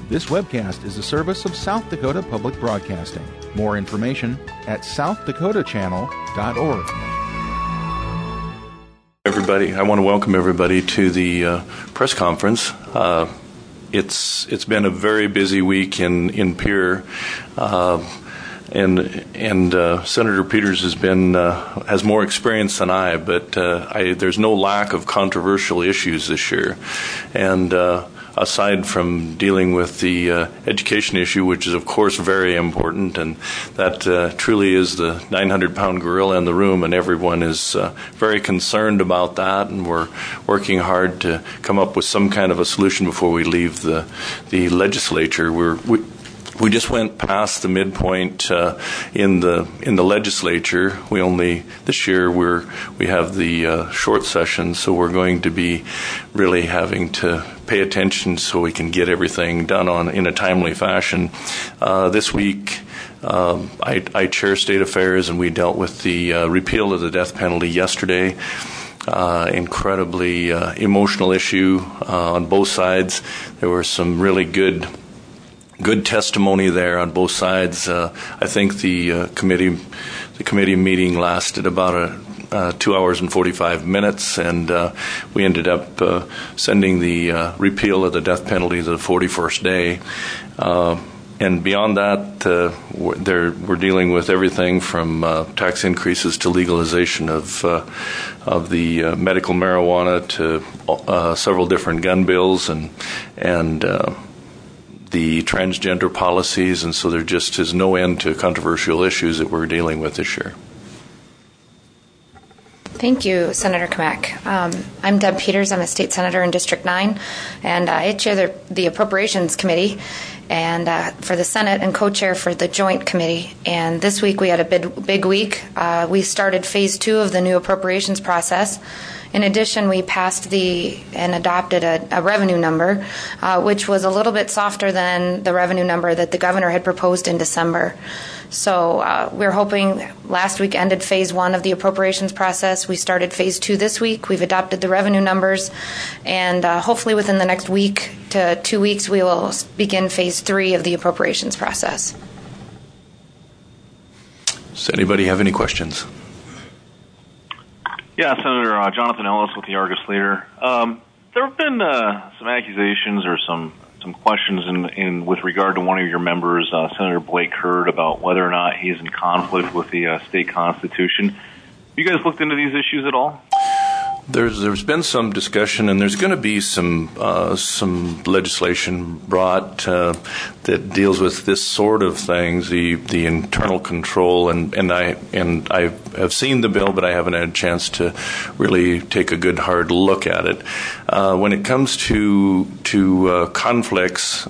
This webcast is a service of South Dakota Public Broadcasting. More information at southdakotachannel.org. Everybody, I want to welcome everybody to the press conference. It's been a very busy week in Pierre, and Senator Peters has more experience than I, but there's no lack of controversial issues this year, and aside from dealing with the education issue, which is of course very important, and that truly is the 900-pound gorilla in the room, and everyone is very concerned about that, and we're working hard to come up with some kind of a solution before we leave the legislature. We just went past the midpoint in the legislature. This year we have the short session, so we're going to be really having to pay attention so we can get everything done in a timely fashion. This week I chair State Affairs, and we dealt with the repeal of the death penalty yesterday. Incredibly emotional issue on both sides. There were some really good testimony there on both sides. I think the committee meeting lasted about 2 hours and 45 minutes, and we ended up sending the repeal of the death penalty to the 41st day. And beyond that, we're dealing with everything from tax increases to legalization of the medical marijuana to several different gun bills and the transgender policies, and so there just is no end to controversial issues that we're dealing with this year. Thank you, Senator Kamek. I'm Deb Peters. I'm a state senator in District 9, and I chair the Appropriations Committee and for the Senate, and co-chair for the Joint Committee. And this week we had a big week. We started Phase 2 of the new appropriations process. In addition, we passed and adopted a revenue number, which was a little bit softer than the revenue number that the governor had proposed in December. So we're hoping last week ended Phase 1 of the appropriations process. We started Phase 2 this week. We've adopted the revenue numbers, and hopefully within the next week to 2 weeks we will begin Phase 3 of the appropriations process. Does anybody have any questions? Yeah, Senator Jonathan Ellis with the Argus Leader. There have been some accusations or some questions with regard to one of your members, Senator Blake Hurd, about whether or not he is in conflict with the state constitution. Have you guys looked into these issues at all? There's been some discussion, and there's going to be some legislation brought that deals with this sort of things, the internal control, and I have seen the bill, but I haven't had a chance to really take a good hard look at it. When it comes to conflicts,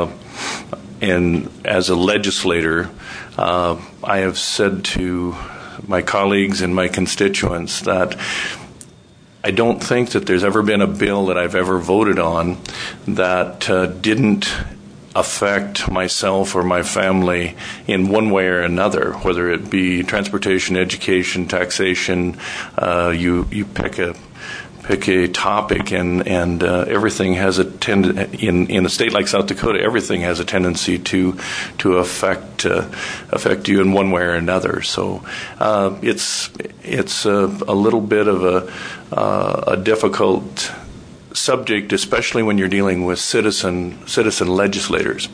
and as a legislator, I have said to my colleagues and my constituents that I don't think that there's ever been a bill that I've ever voted on that didn't affect myself or my family in one way or another, whether it be transportation, education, taxation. You pick a topic, and everything has a in a state like South Dakota, everything has a tendency to affect you in one way or another. So it's a little bit of a difficult subject, especially when you're dealing with citizen legislators.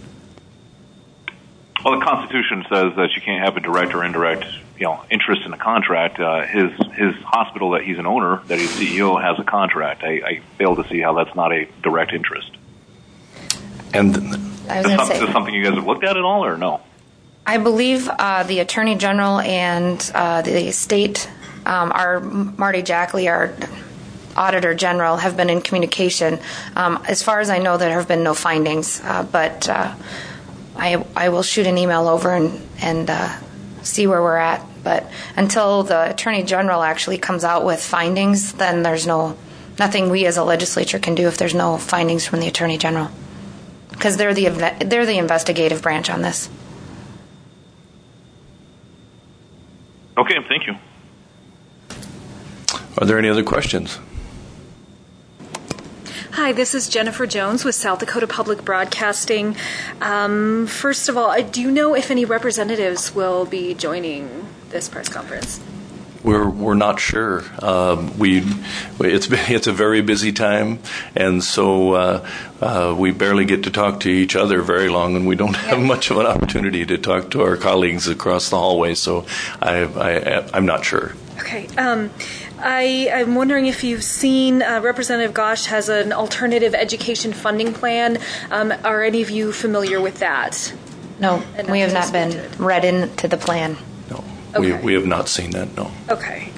Well, the Constitution says that you can't have a direct or indirect, interest in a contract. His hospital that he's an owner, that he's CEO, has a contract. I fail to see how that's not a direct interest. And is this something you guys have looked at all, or no? I believe the Attorney General and the state, our Marty Jackley, our Auditor General, have been in communication. As far as I know, there have been no findings, but I will shoot an email over and see where we're at. But until the Attorney General actually comes out with findings, then there's nothing we as a legislature can do if there's no findings from the Attorney General, because they're the investigative branch on this. Okay, thank you. Are there any other questions? Hi, this is Jennifer Jones with South Dakota Public Broadcasting. First of all, do you know if any representatives will be joining this press conference? We're not sure. It's a very busy time, and so we barely get to talk to each other very long, and we don't have much of an opportunity to talk to our colleagues across the hallway. So I'm not sure. Okay. I'm wondering if you've seen Representative Gosch has an alternative education funding plan. Are any of you familiar with that? No, we have not been read into the plan. No, okay. we have not seen that, no. Okay.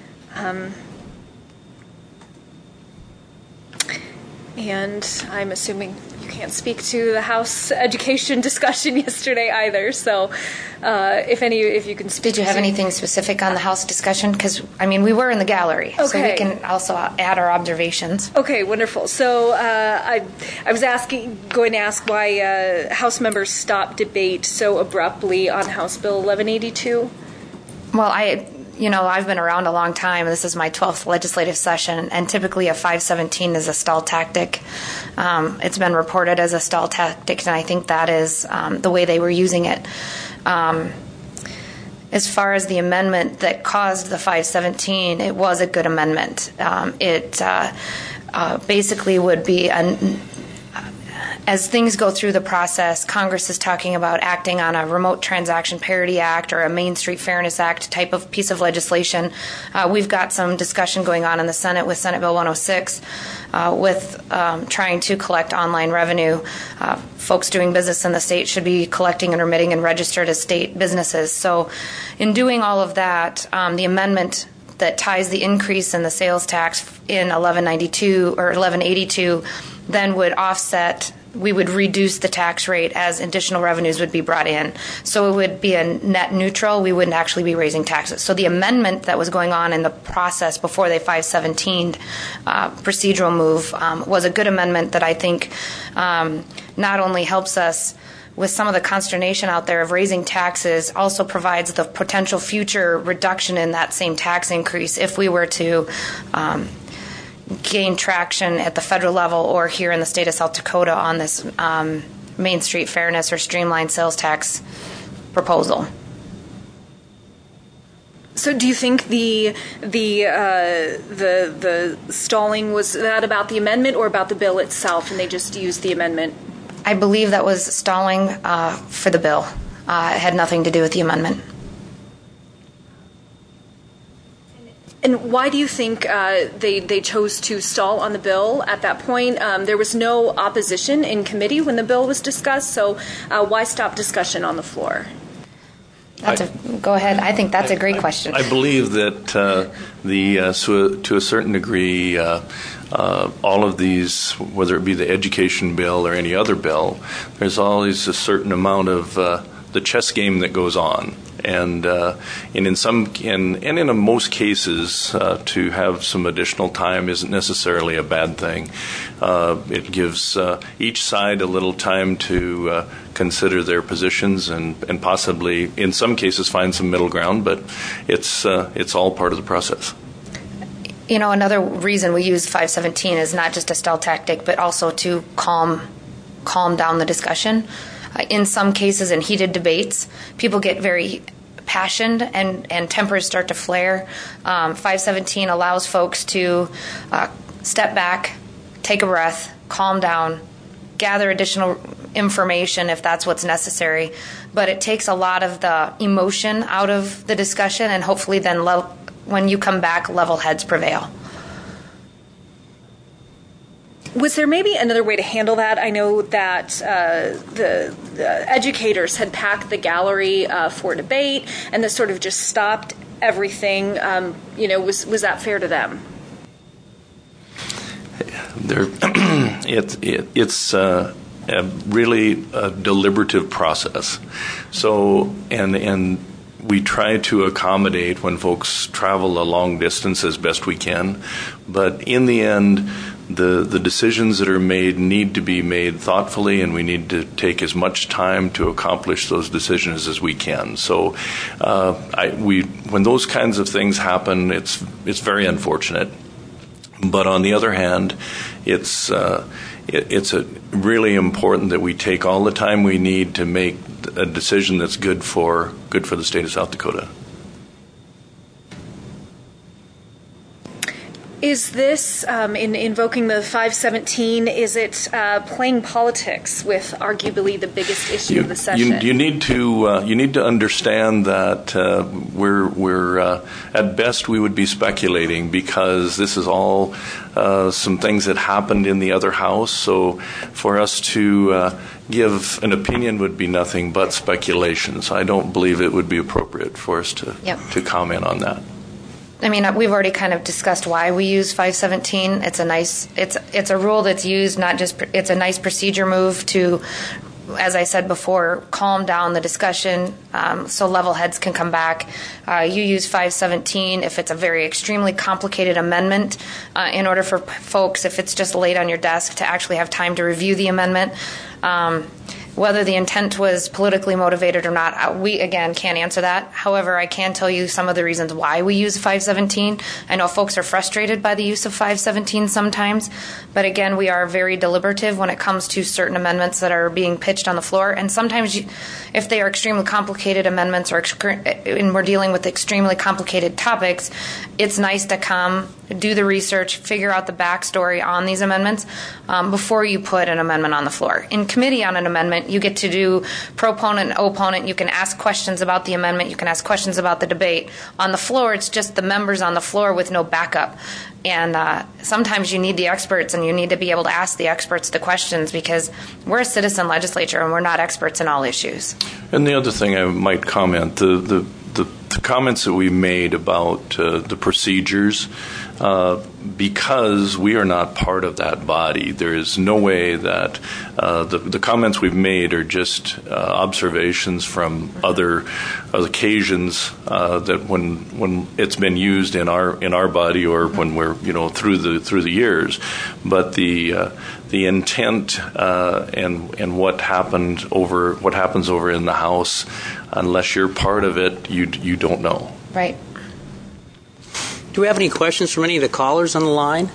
And I'm assuming you can't speak to the House education discussion yesterday either. So, if you can speak. Did you have anything specific on the House discussion? Because we were in the gallery, so we can also add our observations. Okay, wonderful. So I was going to ask why House members stopped debate so abruptly on House Bill 1182. Well, I've been around a long time. This is my 12th legislative session, and typically a 517 is a stall tactic. It's been reported as a stall tactic, and I think that is the way they were using it. As far as the amendment that caused the 517, it was a good amendment. It basically would be as things go through the process, Congress is talking about acting on a Remote Transaction Parity Act or a Main Street Fairness Act type of piece of legislation. We've got some discussion going on in the Senate with Senate Bill 106 with trying to collect online revenue. Folks doing business in the state should be collecting and remitting and registered as state businesses. So in doing all of that, the amendment that ties the increase in the sales tax in 1192 or 1182 then would offset. We would reduce the tax rate as additional revenues would be brought in. So it would be a net neutral. We wouldn't actually be raising taxes. So the amendment that was going on in the process before they 517'd procedural move was a good amendment that I think not only helps us with some of the consternation out there of raising taxes, also provides the potential future reduction in that same tax increase if we were to gain traction at the federal level or here in the state of South Dakota on this Main Street Fairness or streamlined sales tax proposal. So, do you think the stalling was that about the amendment or about the bill itself, and they just used the amendment? I believe that was stalling for the bill. It had nothing to do with the amendment. And why do you think they chose to stall on the bill at that point? There was no opposition in committee when the bill was discussed, so why stop discussion on the floor? Go ahead. I think that's a great question. I believe that to a certain degree, all of these, whether it be the education bill or any other bill, there's always a certain amount of the chess game that goes on. And in most cases, to have some additional time isn't necessarily a bad thing. It gives each side a little time to consider their positions and possibly, in some cases, find some middle ground. But it's all part of the process. Another reason we use 517 is not just a stall tactic, but also to calm down the discussion. In some cases, in heated debates, people get very passionate and tempers start to flare. 517 allows folks to step back, take a breath, calm down, gather additional information if that's what's necessary. But it takes a lot of the emotion out of the discussion, and hopefully then when you come back, level heads prevail. Was there maybe another way to handle that? I know that the educators had packed the gallery for debate, and this sort of just stopped everything. Was that fair to them? It's really a deliberative process. So and we try to accommodate when folks travel a long distance as best we can, but in the end, the decisions that are made need to be made thoughtfully, and we need to take as much time to accomplish those decisions as we can. So when those kinds of things happen, it's very unfortunate. But on the other hand, it's really important that we take all the time we need to make a decision that's good for the state of South Dakota. Is this, in invoking the 517, is it playing politics with arguably the biggest issue of the session? You need to understand that we're at best we would be speculating, because this is all some things that happened in the other house. So for us to give an opinion would be nothing but speculation. So I don't believe it would be appropriate for us to comment on that. I mean, we've already kind of discussed why we use 517. It's a rule that's used, not just, it's a nice procedure move to, as I said before, calm down the discussion so level heads can come back. You use 517 if it's a very extremely complicated amendment in order for folks, if it's just laid on your desk, to actually have time to review the amendment. Whether the intent was politically motivated or not, we, again, can't answer that. However, I can tell you some of the reasons why we use 517. I know folks are frustrated by the use of 517 sometimes, but again, we are very deliberative when it comes to certain amendments that are being pitched on the floor. And sometimes, if they are extremely complicated amendments and we're dealing with extremely complicated topics, it's nice to come, do the research, figure out the backstory on these amendments before you put an amendment on the floor. In committee on an amendment, you get to do proponent and opponent. You can ask questions about the amendment. You can ask questions about the debate. On the floor, it's just the members on the floor with no backup. And sometimes you need the experts, and you need to be able to ask the experts the questions, because we're a citizen legislature and we're not experts in all issues. And the other thing I might comment, the comments that we made about the procedures, because we are not part of that body, there is no way that the comments we've made are just observations from other occasions that when it's been used in our body, or when we're through the years. But the intent and what happens over in the House, unless you're part of it, you don't know. Right. Do we have any questions from any of the callers on the line?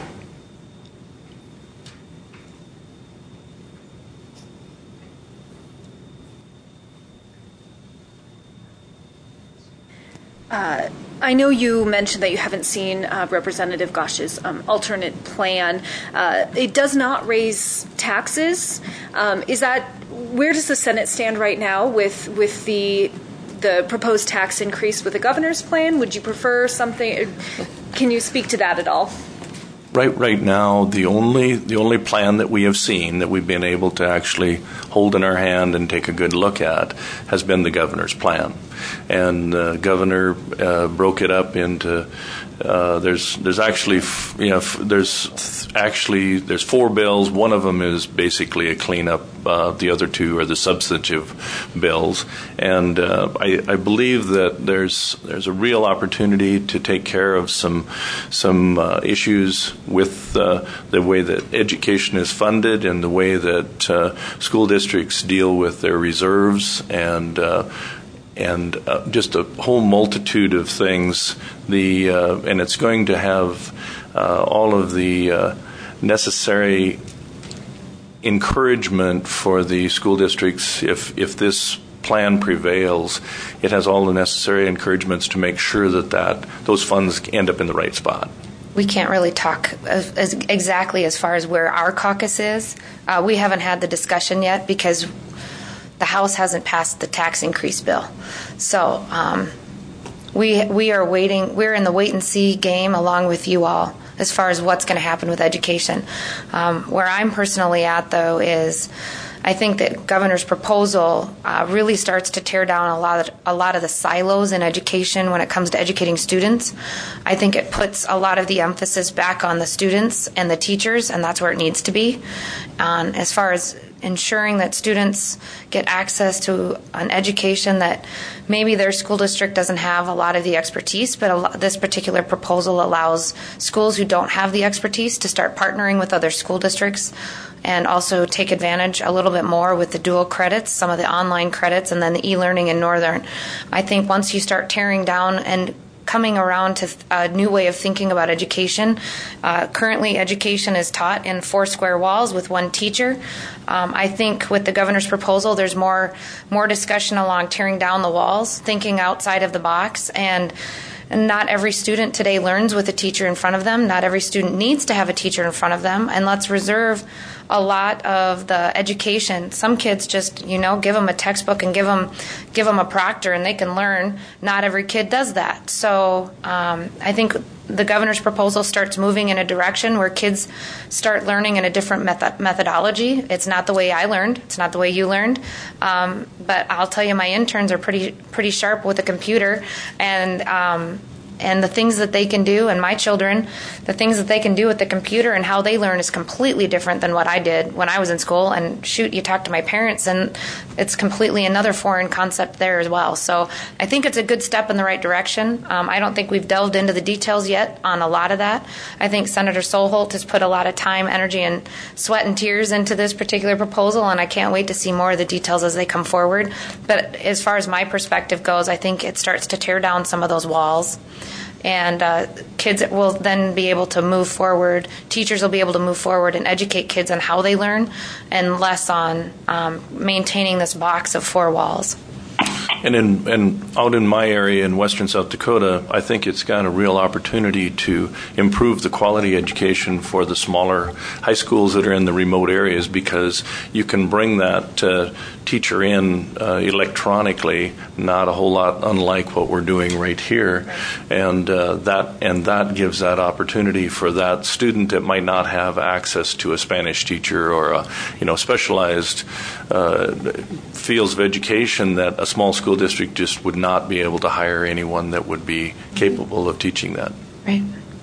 I know you mentioned that you haven't seen Representative Gosh's alternate plan. It does not raise taxes. Where does the Senate stand right now with the proposed tax increase with the governor's plan? Would you prefer something? Can you speak to that at all? Right now, the only plan that we have seen that we've been able to actually hold in our hand and take a good look at has been the governor's plan, and the governor broke it up into. There's actually 4 bills. One of them is basically a cleanup. The other 2 are the substantive bills, and I believe that there's a real opportunity to take care of some issues with the way that education is funded and the way that school districts deal with their reserves and just a whole multitude of things. And it's going to have all of the necessary encouragement for the school districts. If this plan prevails, it has all the necessary encouragements to make sure that those funds end up in the right spot. We can't really talk exactly as far as where our caucus is. We haven't had the discussion yet because the House hasn't passed the tax increase bill. So we are waiting. We're in the wait-and-see game along with you all as far as what's going to happen with education. Where I'm personally at, though, is I think that Governor's proposal really starts to tear down a lot of the silos in education when it comes to educating students. I think it puts a lot of the emphasis back on the students and the teachers, and that's where it needs to be. As far as ensuring that students get access to an education that maybe their school district doesn't have a lot of the expertise, but this particular proposal allows schools who don't have the expertise to start partnering with other school districts and also take advantage a little bit more with the dual credits, some of the online credits, and then the e-learning in Northern. I think once you start tearing down and coming around to a new way of thinking about education. Currently, education is taught in 4 square walls with 1 teacher. I think with the governor's proposal, there's more discussion along tearing down the walls, thinking outside of the box, and not every student today learns with a teacher in front of them. Not every student needs to have a teacher in front of them, and let's reserve a lot of the education. Some kids just, give them a textbook and give them a proctor and they can learn. Not every kid does that. So I think the governor's proposal starts moving in a direction where kids start learning in a different methodology. It's not the way I learned. It's not the way you learned. But I'll tell you, my interns are pretty sharp with a computer, and the things that they can do, and my children, the things that they can do with the computer and how they learn is completely different than what I did when I was in school. And shoot, you talk to my parents, and it's completely another foreign concept there as well. So I think it's a good step in the right direction. I don't think we've delved into the details yet on a lot of that. I think Senator Solholt has put a lot of time, energy, and sweat and tears into this particular proposal, and I can't wait to see more of the details as they come forward. But as far as my perspective goes, I think it starts to tear down some of those walls. And kids will then be able to move forward. Teachers will be able to move forward and educate kids on how they learn, and less on maintaining this box of 4 walls. And out in my area in western South Dakota, I think it's got a real opportunity to improve the quality education for the smaller high schools that are in the remote areas, because you can bring that teacher in electronically, not a whole lot unlike what we're doing right here, and that gives that opportunity for that student that might not have access to a Spanish teacher or a specialized fields of education that a small school district just would not be able to hire anyone that would be capable of teaching that. Right.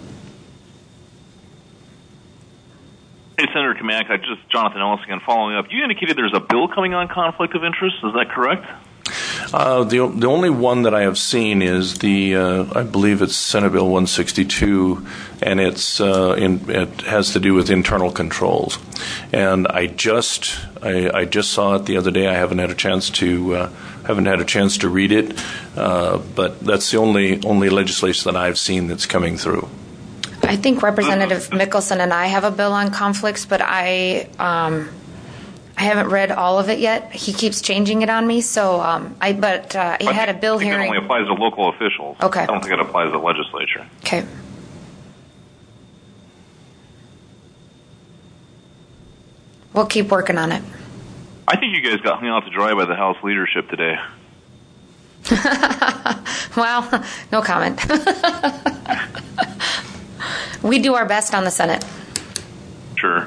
Hey, Senator Kamak, Jonathan Ellis again, following up. You indicated there's a bill coming on conflict of interest. Is that correct? The only one that I have seen is I believe it's Senate Bill 162, and it has to do with internal controls. And I just saw it the other day. I haven't had a chance to read it, but that's the only legislation that I've seen that's coming through. I think Representative Mickelson and I have a bill on conflicts, but I haven't read all of it yet. He keeps changing it on me, so he had a bill hearing. It only applies to local officials. Okay. I don't think it applies to the legislature. Okay. We'll keep working on it. I think you guys got hung out to dry by the House leadership today. Well, no comment. We do our best on the Senate. Sure.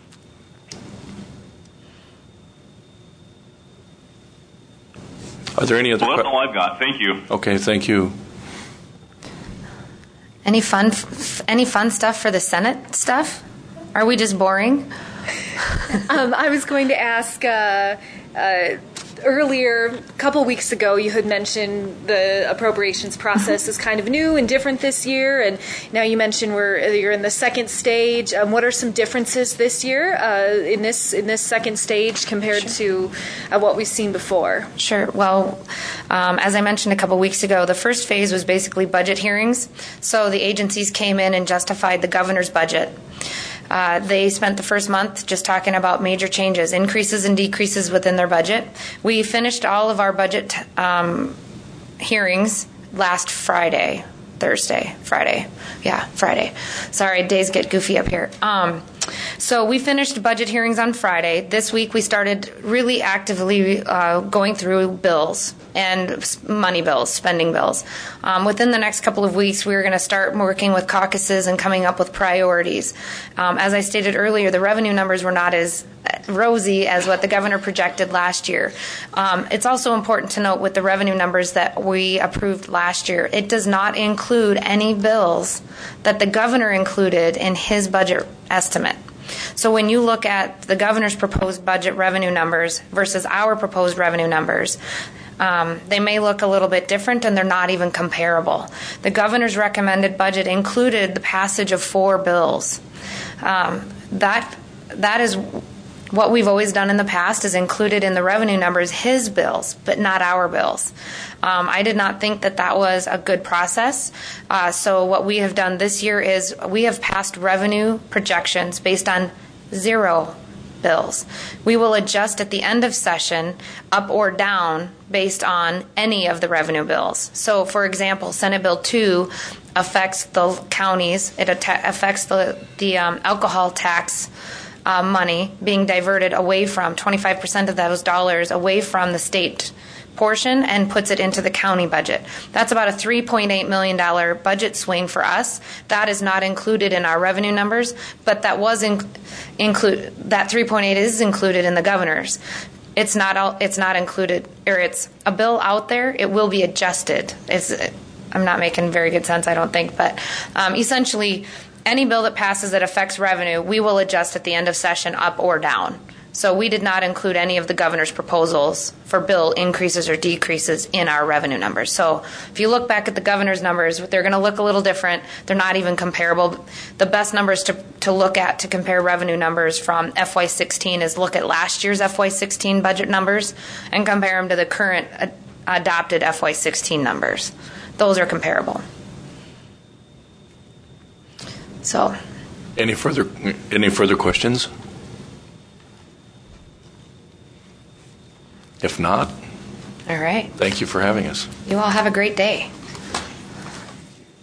Are there any other? Well, that's all I've got. Thank you. Okay, thank you. Any fun stuff for the Senate stuff? Are we just boring? I was going to ask earlier, a couple weeks ago, you had mentioned the appropriations process is kind of new and different this year, and now you mentioned you're in the second stage. What are some differences this year in this second stage compared to what we've seen before? Sure. Well, as I mentioned a couple weeks ago, the first phase was basically budget hearings. So the agencies came in and justified the governor's budget. They spent the first month just talking about major changes, increases and decreases within their budget. We finished all of our budget hearings last Friday. Sorry, days get goofy up here. So we finished budget hearings on Friday. This week we started really actively going through bills and money bills, spending bills. Within the next couple of weeks, we're going to start working with caucuses and coming up with priorities. As I stated earlier, the revenue numbers were not as rosy as what the governor projected last year. It's also important to note with the revenue numbers that we approved last year, it does not include any bills that the governor included in his budget estimate. So when you look at the governor's proposed budget revenue numbers versus our proposed revenue numbers, they may look a little bit different, and they're not even comparable. The governor's recommended budget included the passage of 4 bills. That is what we've always done in the past is included in the revenue numbers his bills, but not our bills. I did not think that that was a good process. So what we have done this year is we have passed revenue projections based on 0 bills. We will adjust at the end of session up or down based on any of the revenue bills. So, for example, Senate Bill 2 affects the counties. It affects the alcohol tax money being diverted away from 25% of those dollars away from the state portion and puts it into the county budget. That's about a $3.8 million budget swing for us. That is not included in our revenue numbers, but that was that 3.8 is included in the governor's. It's not included, or it's a bill out there. It will be adjusted. I'm not making very good sense, I don't think, but essentially any bill that passes that affects revenue, we will adjust at the end of session up or down. So we did not include any of the governor's proposals for bill increases or decreases in our revenue numbers. So if you look back at the governor's numbers, they're going to look a little different. They're not even comparable. The best numbers to look at to compare revenue numbers from FY16 is look at last year's FY16 budget numbers and compare them to the current adopted FY16 numbers. Those are comparable. So, any further questions? If not, all right. Thank you for having us. You all have a great day.